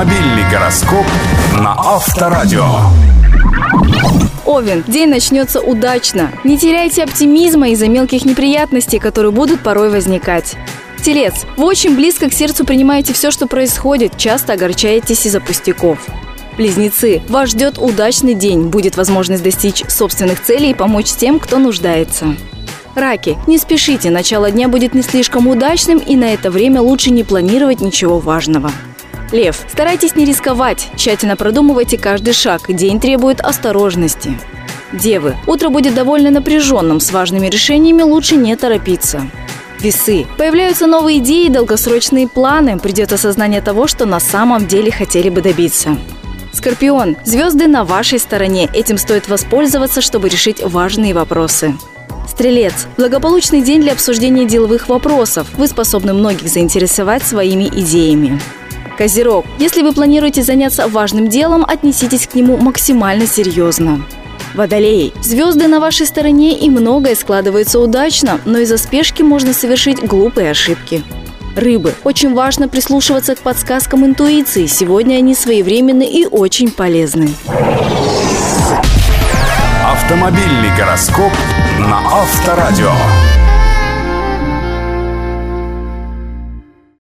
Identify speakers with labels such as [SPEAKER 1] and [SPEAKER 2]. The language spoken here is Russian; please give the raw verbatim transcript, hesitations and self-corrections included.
[SPEAKER 1] Автомобильный гороскоп на Авторадио.
[SPEAKER 2] Овен, день начнется удачно. Не теряйте оптимизма из-за мелких неприятностей, которые будут порой возникать. Телец, вы очень близко к сердцу принимаете все, что происходит, часто огорчаетесь из-за пустяков. Близнецы, вас ждет удачный день, будет возможность достичь собственных целей и помочь тем, кто нуждается. Раки, не спешите, начало дня будет не слишком удачным, и на это время лучше не планировать ничего важного. Лев, старайтесь не рисковать, тщательно продумывайте каждый шаг, день требует осторожности. Девы, утро будет довольно напряженным, с важными решениями лучше не торопиться. Весы, появляются новые идеи и долгосрочные планы, придет осознание того, что на самом деле хотели бы добиться. Скорпион, звезды на вашей стороне, этим стоит воспользоваться, чтобы решить важные вопросы. Стрелец, благополучный день для обсуждения деловых вопросов, вы способны многих заинтересовать своими идеями. Козерог, если вы планируете заняться важным делом, отнеситесь к нему максимально серьезно. Водолей, звезды на вашей стороне и многое складывается удачно, но из-за спешки можно совершить глупые ошибки. Рыбы, очень важно прислушиваться к подсказкам интуиции, сегодня они своевременны и очень полезны.
[SPEAKER 1] Автомобильный гороскоп на Авторадио.